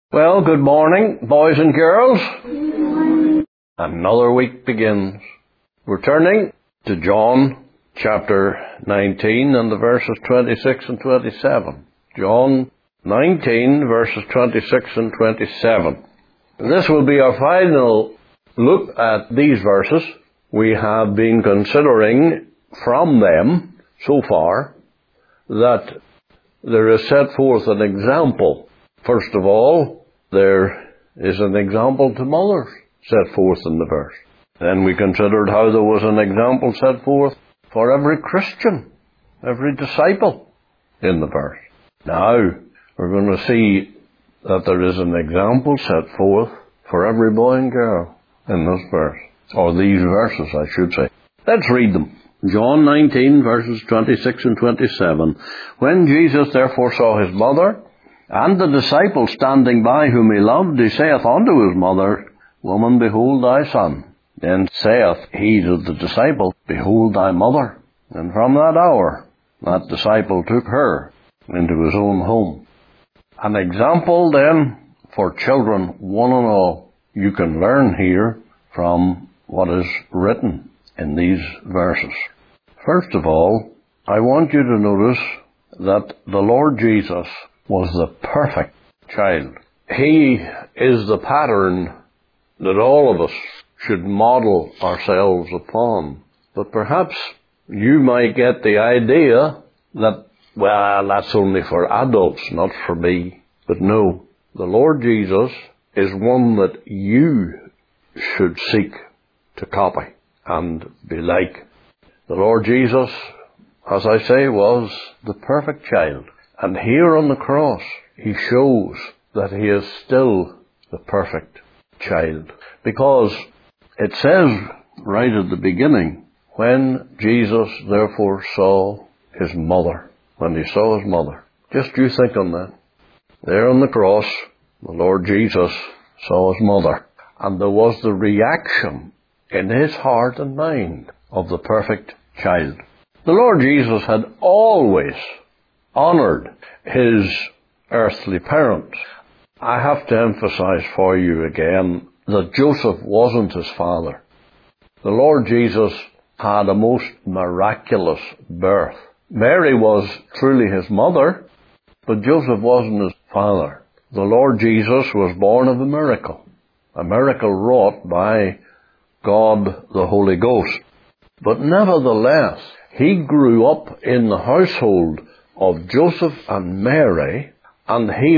Well, good morning, boys and girls. Another week begins. We're turning to John chapter 19 and the verses 26 and 27. John 19 verses 26 and 27. This will be our final look at these verses. We have been considering from them so far that there is set forth an example. First of all, there is an example to mothers set forth in the verse. Then we considered how there was an example set forth for every Christian, every disciple in the verse. Now, we're going to see that there is an example set forth for every boy and girl in this verse. Or these verses, I should say. Let's read them. John 19, verses 26 and 27. When Jesus therefore saw his mother, and the disciple standing by whom he loved, he saith unto his mother, Woman, behold thy son. Then saith he to the disciple, Behold thy mother. And from that hour, that disciple took her into his own home. An example then for children, one and all, you can learn here from what is written in these verses. First of all, I want you to notice that the Lord Jesus was the perfect child. He is the pattern that all of us should model ourselves upon. But perhaps you might get the idea that, well, that's only for adults, not for me. But no, the Lord Jesus is one that you should seek to copy and be like. The Lord Jesus, as I say, was the perfect child. And here on the cross, he shows that he is still the perfect child. Because it says right at the beginning, when Jesus therefore saw his mother, when he saw his mother. Just you think on that. There on the cross, the Lord Jesus saw his mother. And there was the reaction in his heart and mind of the perfect child. The Lord Jesus had always honored his earthly parents. I have to emphasize for you again that Joseph wasn't his father. The Lord Jesus had a most miraculous birth. Mary was truly his mother, but Joseph wasn't his father. The Lord Jesus was born of a miracle wrought by God the Holy Ghost. But nevertheless, he grew up in the household of Joseph and Mary, and he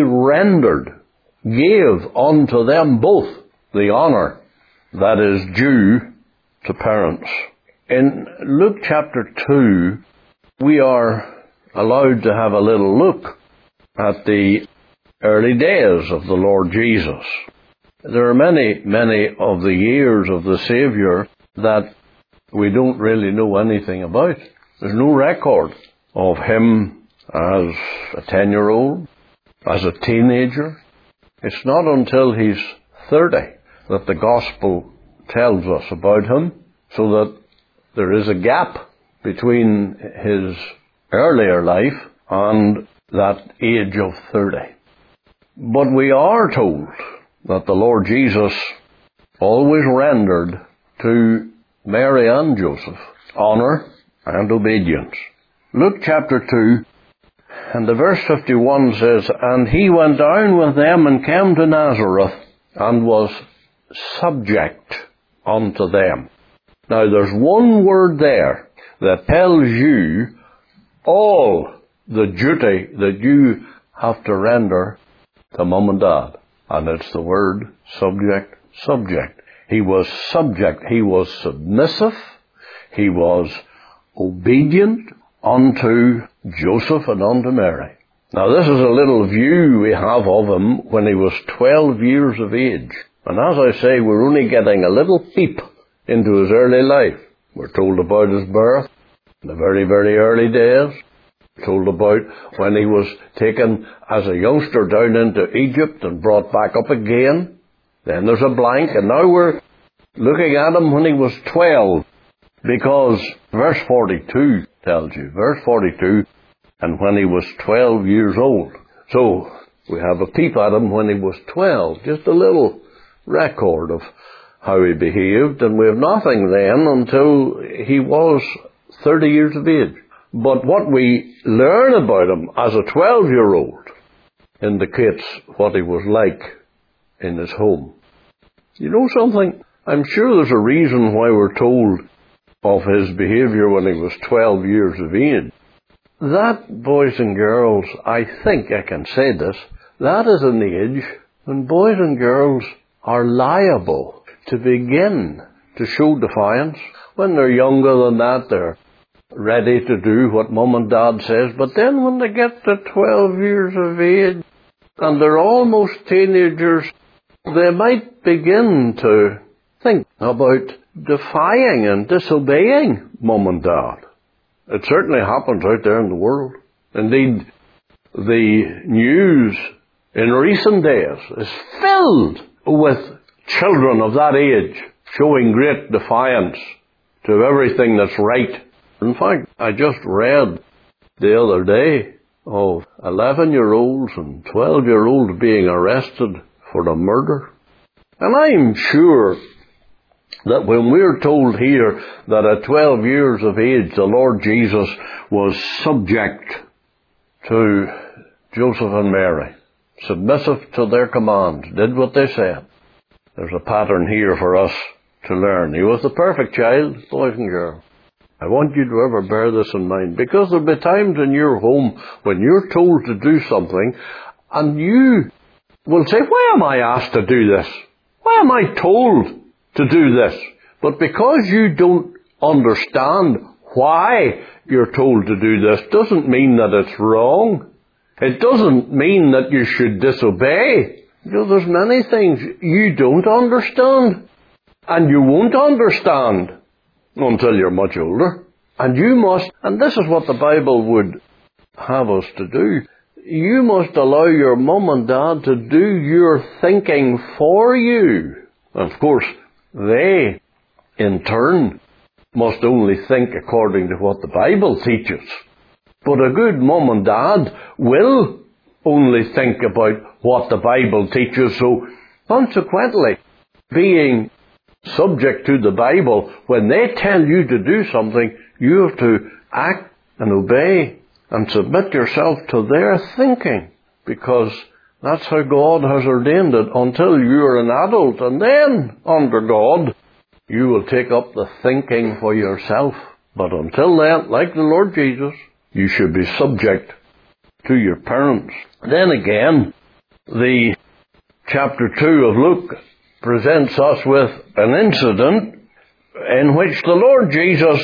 gave unto them both the honor that is due to parents. In Luke chapter 2, we are allowed to have a little look at the early days of the Lord Jesus. There are many of the years of the Savior that we don't really know anything about. There's no record of him as a 10-year-old, as a teenager. It's not until he's 30 that the gospel tells us about him, so that there is a gap between his earlier life and that age of 30. But we are told that the Lord Jesus always rendered to Mary and Joseph honor and obedience. Luke chapter 2 and the verse 51 says, And he went down with them and came to Nazareth and was subject unto them. Now there's one word there that tells you all the duty that you have to render to mum and dad. And it's the word subject. He was subject. He was submissive. He was obedient unto Joseph and unto Mary. Now this is a little view we have of him when he was 12 years of age. And as I say, we're only getting a little peep into his early life. We're told about his birth, the very, very early days. We're told about when he was taken as a youngster down into Egypt and brought back up again. Then there's a blank, and now we're looking at him when he was 12. Because verse 42 tells you, and when he was 12 years old. So We have a peep at him when he was 12, just a little record of how he behaved, and we have nothing then until he was 30 years of age. But what we learn about him as a 12-year-old indicates what he was like in his home. You know something? I'm sure there's a reason why we're told of his behavior when he was 12 years of age. That, boys and girls, I think I can say this, that is an age when boys and girls are liable to begin to show defiance. When they're younger than that, they're ready to do what mum and dad says. But then when they get to 12 years of age and they're almost teenagers, they might begin to think about defying and disobeying mum and dad. It certainly happens out there in the world. Indeed, the news in recent days is filled with children of that age showing great defiance to everything that's right. In fact, I just read the other day of 11-year-olds and 12-year-olds being arrested for a murder. And I'm sure that when we're told here that at 12 years of age the Lord Jesus was subject to Joseph and Mary, submissive to their commands, did what they said, there's a pattern here for us to learn. He was the perfect child, boys and girls. I want you to ever bear this in mind, because there'll be times in your home when you're told to do something and you will say, why am I asked to do this? Why am I told to do this? But because you don't understand why you're told to do this doesn't mean that it's wrong. It doesn't mean that you should disobey. You know, there's many things you don't understand, and you won't understand until you're much older. And you must, and this is what the Bible would have us to do, you must allow your mum and dad to do your thinking for you. And of course, they, in turn, must only think according to what the Bible teaches. But a good mum and dad will only think about what the Bible teaches. So, consequently, being subject to the Bible, when they tell you to do something, you have to act and obey and submit yourself to their thinking, because that's how God has ordained it until you're an adult. And then, under God, you will take up the thinking for yourself. But until then, like the Lord Jesus, you should be subject to your parents. Then again, the chapter 2 of Luke presents us with an incident in which the Lord Jesus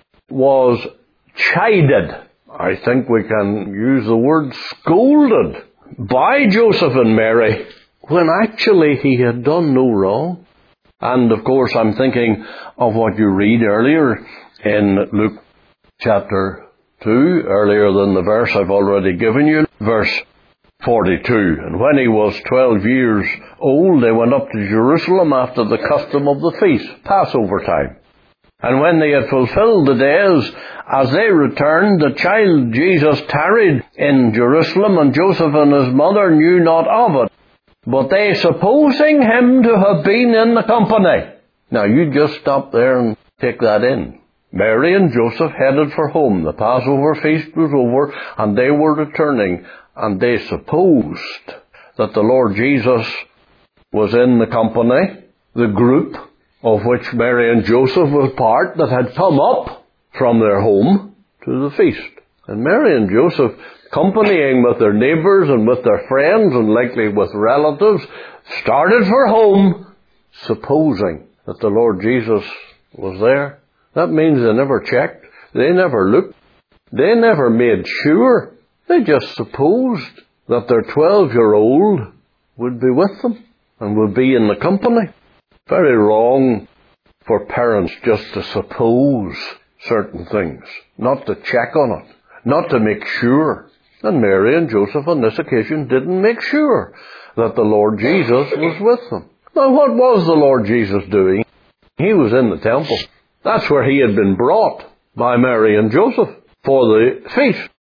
was chided. I think we can use the word scolded by Joseph and Mary, when actually he had done no wrong. And of course I'm thinking of what you read earlier in Luke chapter 2, earlier than the verse I've already given you, verse 42. And when he was 12 years old, they went up to Jerusalem after the custom of the feast, Passover time. And when they had fulfilled the days, as they returned, the child Jesus tarried in Jerusalem, and Joseph and his mother knew not of it. But they, supposing him to have been in the company. Now you just stop there and take that in. Mary and Joseph headed for home. The Passover feast was over, and they were returning, and they supposed that the Lord Jesus was in the company, the group of which Mary and Joseph were part, that had come up from their home to the feast. And Mary and Joseph, accompanying with their neighbours and with their friends and likely with relatives, started for home, supposing that the Lord Jesus was there. That means they never checked, they never looked, they never made sure. They just supposed that their 12-year-old would be with them and would be in the company. Very wrong for parents just to suppose certain things, not to check on it, not to make sure. And Mary and Joseph on this occasion didn't make sure that the Lord Jesus was with them. Now what was the Lord Jesus doing? He was in the temple. That's where he had been brought by Mary and Joseph for the feast.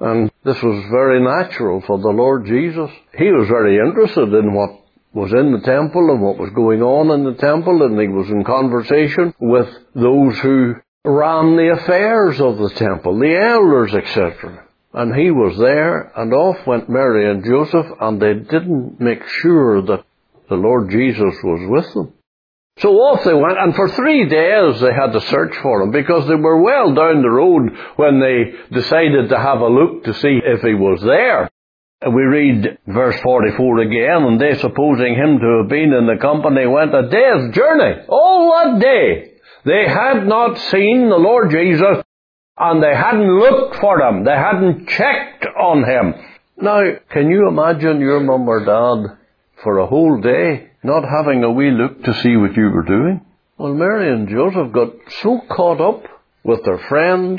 And this was very natural for the Lord Jesus. He was very interested in what was in the temple and what was going on in the temple, and he was in conversation with those who ran the affairs of the temple, the elders, etc. And he was there, and off went Mary and Joseph, and they didn't make sure that the Lord Jesus was with them. So off they went, and for 3 days they had to search for him, because they were well down the road when they decided to have a look to see if he was there. We read verse 44 again, and they, supposing him to have been in the company, went a day's journey. All that day they had not seen the Lord Jesus, and they hadn't looked for him. They hadn't checked on him. Now, can you imagine your mum or dad for a whole day not having a wee look to see what you were doing? Well, Mary and Joseph got so caught up with their friends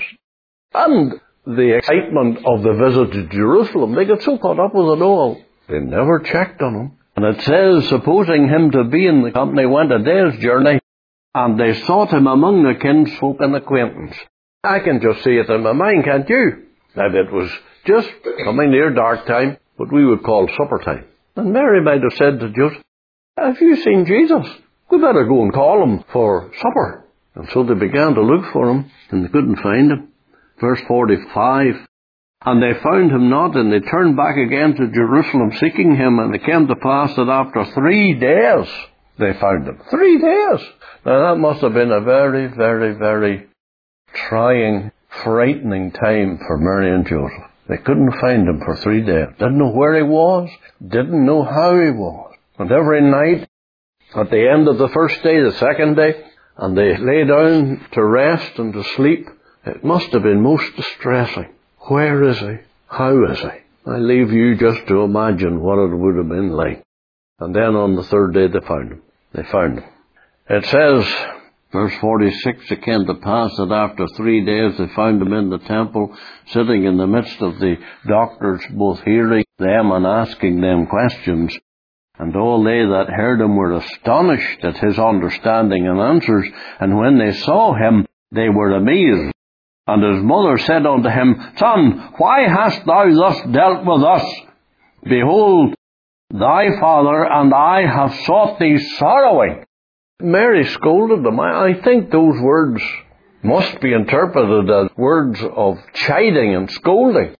and the excitement of the visit to Jerusalem, they got so caught up with it all, they never checked on him. And it says, supposing him to be in the company, went a day's journey, and they sought him among the kinsfolk and acquaintance. I can just see it in my mind, can't you? That it was just coming near dark time, what we would call supper time. And Mary might have said to Joseph, have you seen Jesus? We better go and call him for supper. And so they began to look for him, and they couldn't find him. Verse 45, and they found him not, and they turned back again to Jerusalem seeking him, and it came to pass that after 3 days they found him. 3 days! Now that must have been a very, very, very trying, frightening time for Mary and Joseph. They couldn't find him for 3 days. Didn't know where he was, didn't know how he was. And every night, at the end of the first day, the second day, and they lay down to rest and to sleep, it must have been most distressing. Where is he? How is he? I leave you just to imagine what it would have been like. And then on the third day they found him. They found him. It says, verse 46, it came to pass that after 3 days they found him in the temple, sitting in the midst of the doctors, both hearing them and asking them questions. And all they that heard him were astonished at his understanding and answers. And when they saw him, they were amazed. And his mother said unto him, Son, why hast thou thus dealt with us? Behold, thy father and I have sought thee sorrowing. Mary scolded them. I think those words must be interpreted as words of chiding and scolding.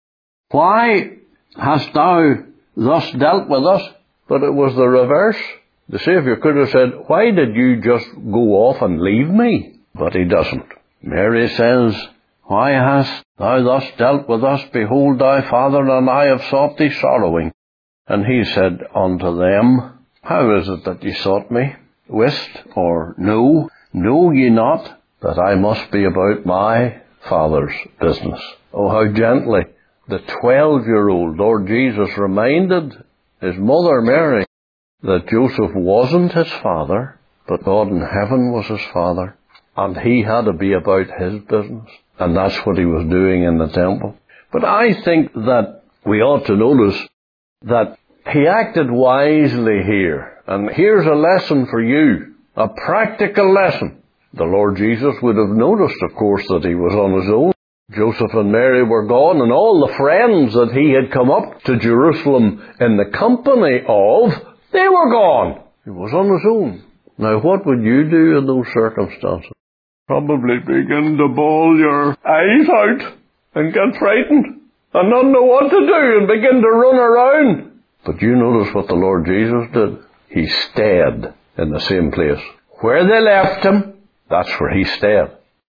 Why hast thou thus dealt with us? But it was the reverse. The Saviour could have said, why did you just go off and leave me? But he doesn't. Mary says, why hast thou thus dealt with us? Behold, thy father and I have sought thee sorrowing. And he said unto them, how is it that ye sought me? Wist, or know ye not that I must be about my Father's business? Oh, how gently the 12-year-old Lord Jesus reminded his mother Mary that Joseph wasn't his father, but God in heaven was his father, and he had to be about his business. And that's what he was doing in the temple. But I think that we ought to notice that he acted wisely here. And here's a lesson for you, a practical lesson. The Lord Jesus would have noticed, of course, that he was on his own. Joseph and Mary were gone, and all the friends that he had come up to Jerusalem in the company of, they were gone. He was on his own. Now, what would you do in those circumstances? Probably begin to bawl your eyes out and get frightened and not know what to do and begin to run around. But you notice what the Lord Jesus did. He stayed in the same place. Where they left him, that's where he stayed.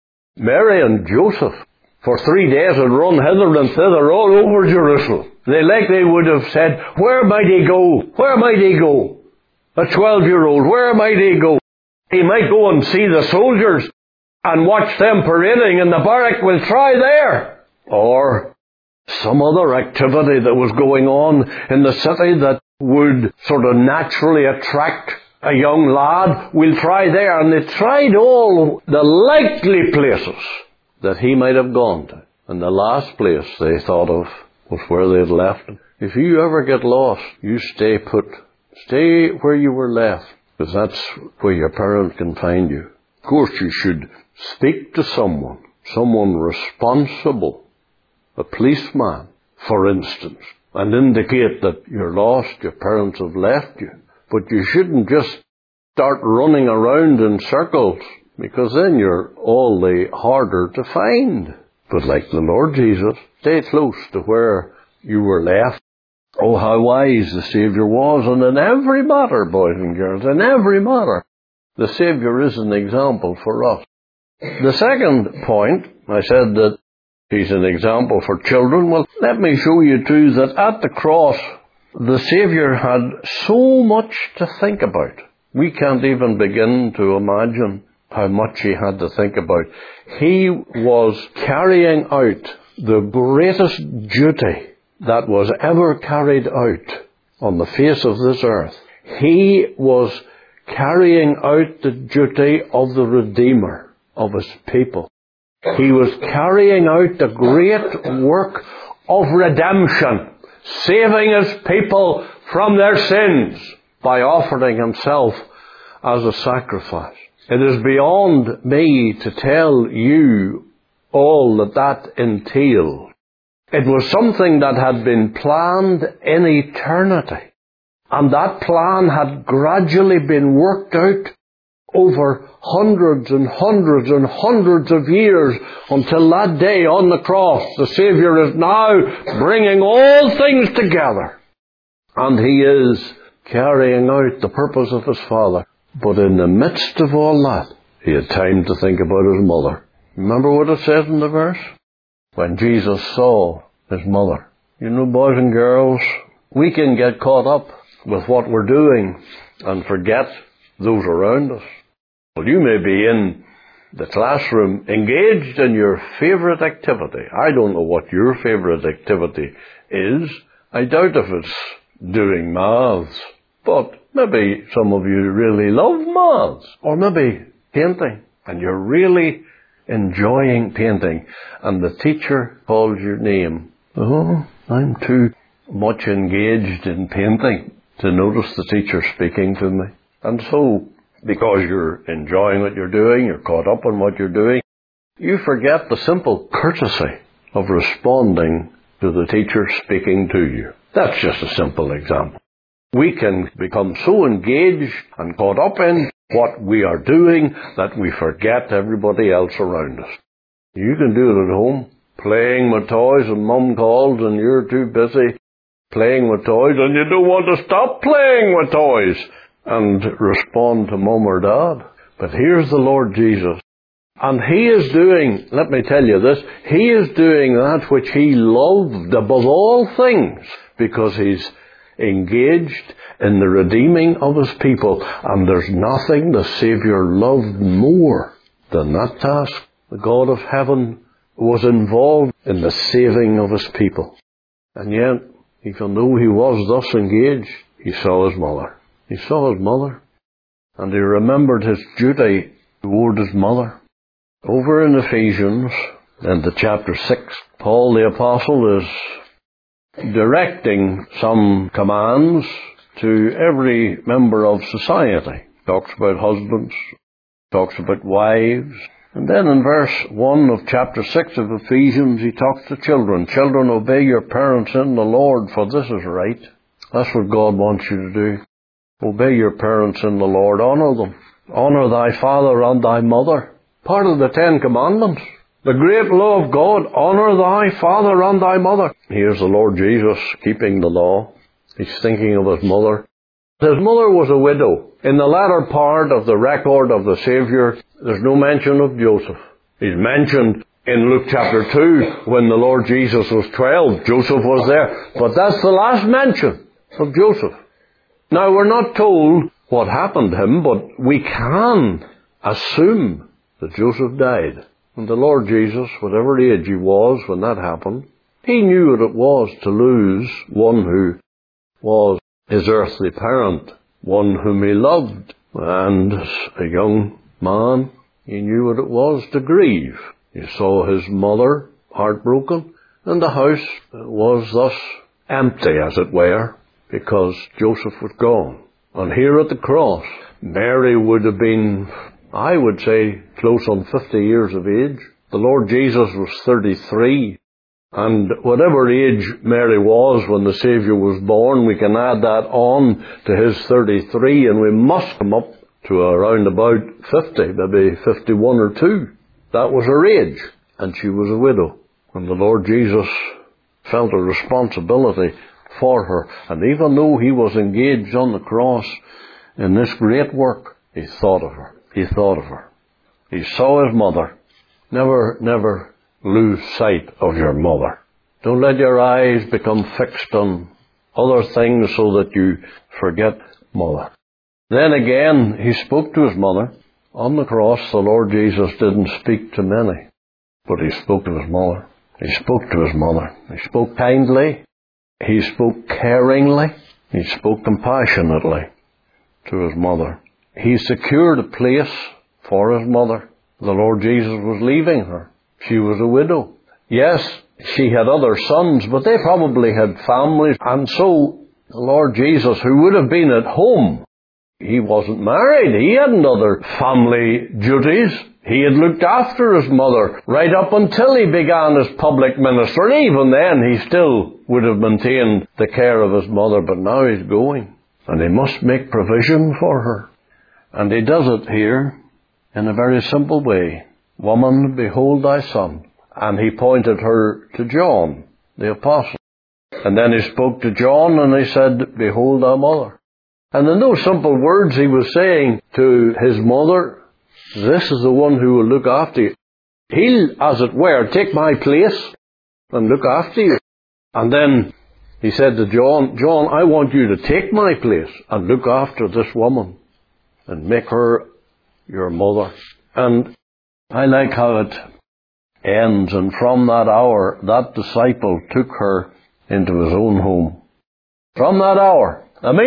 Mary and Joseph, for 3 days, had run hither and thither all over Jerusalem. They likely would have said, where might he go? Where might he go? A 12-year-old, where might he go? He might go and see the soldiers and watch them parading in the barrack. We'll try there. Or some other activity that was going on in the city that would sort of naturally attract a young lad. We'll try there. And they tried all the likely places that he might have gone to. And the last place they thought of was where they had left him. If you ever get lost, you stay put. Stay where you were left, because that's where your parents can find you. Of course, you should speak to someone responsible, a policeman, for instance, and indicate that you're lost, your parents have left you. But you shouldn't just start running around in circles, because then you're all the harder to find. But like the Lord Jesus, stay close to where you were left. Oh, how wise the Saviour was, and in every matter, boys and girls, in every matter, the Saviour is an example for us. The second point, I said that He's an example for children. Well, let me show you too that at the cross, the Saviour had so much to think about. We can't even begin to imagine how much He had to think about. He was carrying out the greatest duty that was ever carried out on the face of this earth. He was carrying out the duty of the Redeemer of His people. He was carrying out the great work of redemption, saving His people from their sins by offering Himself as a sacrifice. It is beyond me to tell you all that entailed. It was something that had been planned in eternity, and that plan had gradually been worked out over hundreds and hundreds and hundreds of years until that day on the cross. The Saviour is now bringing all things together, and He is carrying out the purpose of His Father. But in the midst of all that, He had time to think about His mother. Remember what it says in the verse? When Jesus saw His mother. You know, boys and girls, we can get caught up with what we're doing and forget those around us. Well, you may be in the classroom engaged in your favourite activity. I don't know what your favourite activity is. I doubt if it's doing maths. But maybe some of you really love maths. Or maybe painting. And you're really enjoying painting. And the teacher calls your name. Oh, I'm too much engaged in painting to notice the teacher speaking to me. And so, because you're enjoying what you're doing, you're caught up on what you're doing, you forget the simple courtesy of responding to the teacher speaking to you. That's just a simple example. We can become so engaged and caught up in what we are doing that we forget everybody else around us. You can do it at home, playing with toys, and Mum calls and you're too busy playing with toys and you don't want to stop playing with toys and respond to Mum or Dad. But here's the Lord Jesus. And He is doing, let me tell you this, He is doing that which He loved above all things, because He's engaged in the redeeming of His people. And there's nothing the Saviour loved more than that task. The God of heaven was involved in the saving of His people. And yet, even though He was thus engaged, He saw His mother. He saw His mother, and He remembered His duty toward His mother. Over in Ephesians, in the chapter 6, Paul the Apostle is directing some commands to every member of society. Talks about husbands, talks about wives. And then in verse 1 of chapter 6 of Ephesians, he talks to children. Children, obey your parents in the Lord, for this is right. That's what God wants you to do. Obey your parents in the Lord. Honour them. Honour thy father and thy mother. Part of the 10 Commandments. The great law of God. Honour thy father and thy mother. Here's the Lord Jesus keeping the law. He's thinking of His mother. His mother was a widow. In the latter part of the record of the Saviour, there's no mention of Joseph. He's mentioned in Luke chapter 2 when the Lord Jesus was 12. Joseph was there. But that's the last mention of Joseph. Now, we're not told what happened to him, but we can assume that Joseph died. And the Lord Jesus, whatever age he was when that happened, He knew what it was to lose one who was His earthly parent, one whom He loved. And as a young man, He knew what it was to grieve. He saw His mother heartbroken, and the house was thus empty, as it were, because Joseph was gone. And here at the cross, Mary would have been, I would say, close on 50 years of age. The Lord Jesus was 33. And whatever age Mary was when the Saviour was born, we can add that on to his 33, and we must come up to around about 50, maybe 51 or 2. That was her age, and she was a widow. And the Lord Jesus felt a responsibility for her. And even though he was engaged on the cross in this great work, he thought of her. He thought of her. He saw his mother. Never lose sight of your mother. Don't let your eyes become fixed on other things so that you forget mother. Then again, he spoke to his mother. On the cross, the Lord Jesus didn't speak to many, but he spoke to his mother. He spoke to his mother. He spoke kindly. He spoke caringly. He spoke compassionately to his mother. He secured a place for his mother. The Lord Jesus was leaving her. She was a widow. Yes, she had other sons, but they probably had families. And so the Lord Jesus, who would have been at home, he wasn't married. He hadn't other family duties. He had looked after his mother right up until he began his public ministry. Even then, he still would have maintained the care of his mother, but now he's going. And he must make provision for her. And he does it here in a very simple way. Woman, behold thy son. And he pointed her to John, the apostle. And then he spoke to John and he said, behold thy mother. And in those simple words he was saying to his mother, this is the one who will look after you. He'll, as it were, take my place and look after you. And then he said to John, John, I want you to take my place and look after this woman and make her your mother. And I like how it ends. And from that hour, that disciple took her into his own home. From that hour,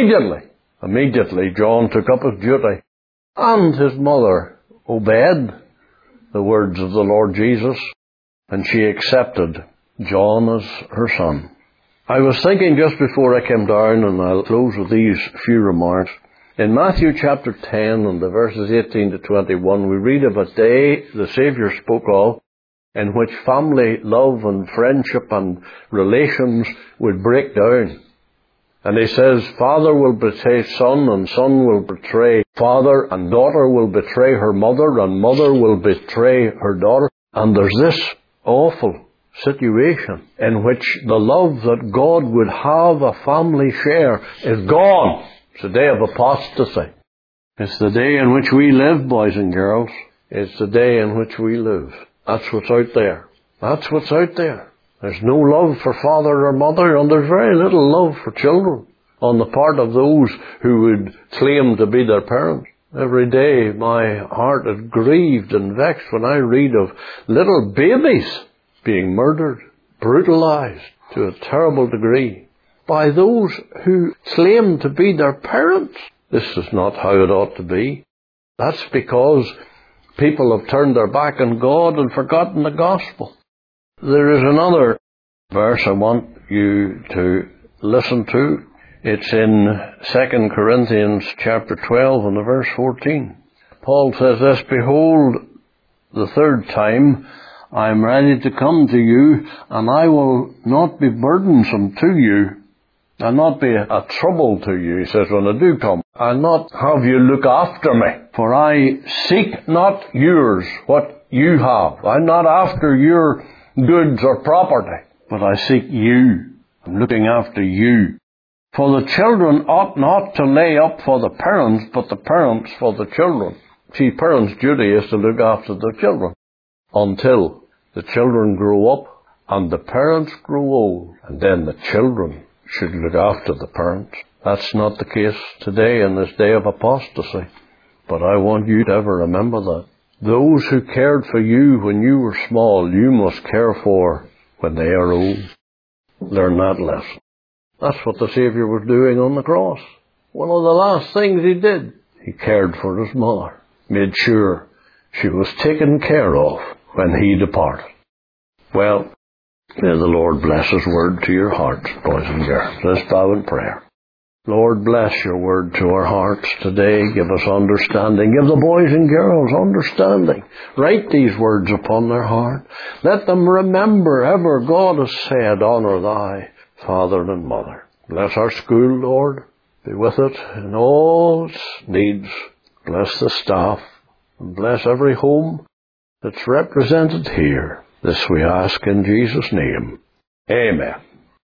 immediately, John took up his duty. And his mother obeyed the words of the Lord Jesus. And she accepted John as her son. I was thinking just before I came down, and I'll close with these few remarks. In Matthew chapter 10 and the verses 18 to 21, we read of a day the Saviour spoke of in which family love and friendship and relations would break down. And he says, father will betray son, and son will betray father, and daughter will betray her mother, and mother will betray her daughter. And there's this awful situation in which the love that God would have a family share is gone. It's the day of apostasy. It's the day in which we live, boys and girls. It's the day in which we live. That's what's out there. That's what's out there. There's no love for father or mother, and there's very little love for children on the part of those who would claim to be their parents. Every day my heart is grieved and vexed when I read of little babies being murdered, brutalized to a terrible degree by those who claim to be their parents. This is not how it ought to be. That's because people have turned their back on God and forgotten the gospel. There is another verse I want you to listen to. It's in 2 Corinthians chapter 12 and the verse 14. Paul says this, behold, the third time I am ready to come to you, and I will not be burdensome to you, I'll not be a trouble to you. He says, when I do come, I'll not have you look after me. For I seek not yours, what you have. I'm not after your goods or property, but I seek you. I'm looking after you. For the children ought not to lay up for the parents, but the parents for the children. See, parents' duty is to look after their children until the children grow up and the parents grow old, and then the children should look after the parents. That's not the case today in this day of apostasy. But I want you to ever remember that. Those who cared for you when you were small, you must care for when they are old. Learn that lesson. That's what the Saviour was doing on the cross. One of the last things he did, he cared for his mother. Made sure she was taken care of when he departed. Well, may the Lord bless his word to your hearts, boys and girls. Let's bow in prayer. Lord, bless your word to our hearts today. Give us understanding. Give the boys and girls understanding. Write these words upon their heart. Let them remember ever God has said, honor thy father and mother. Bless our school, Lord. Be with it in all its needs. Bless the staff. And bless every home that's represented here. This we ask in Jesus' name. Amen.